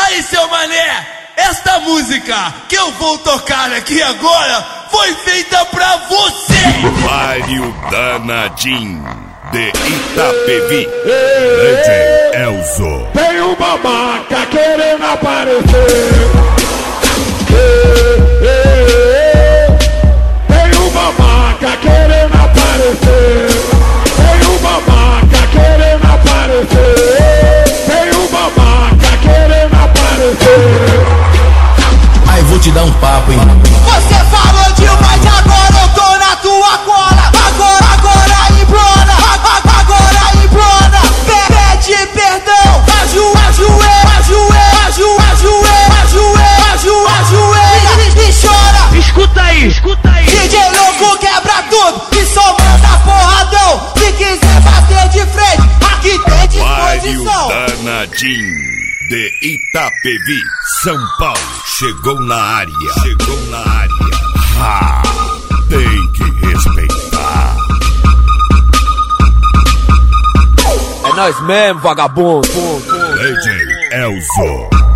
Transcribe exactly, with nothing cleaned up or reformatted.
Aí, seu mané, esta música que eu vou tocar aqui agora foi feita pra você! Mário Danadinho de Itapevi, D J Elzo. Tem um babaca querendo aparecer. Tem um babaca querendo aparecer. Tem um babaca querendo aparecer. Tem um babaca querendo aparecer. Aí vou te dar um papo, hein? Você falou demais, agora eu tô na tua cola. Agora, agora implora, agora implora. Pede perdão, ajoelha, ajoelha, ajoelha, ajoelha, ajoelha, ajoelha e chora. Escuta aí, escuta aí. D J louco quebra tudo e só manda porradão. Se quiser bater de frente, aqui tem Mário disposição. Danadinho de Itapevi, São Paulo. Chegou na área, chegou na área. Ah, tem que respeitar. É nós mesmo, vagabundo. D J Elzo.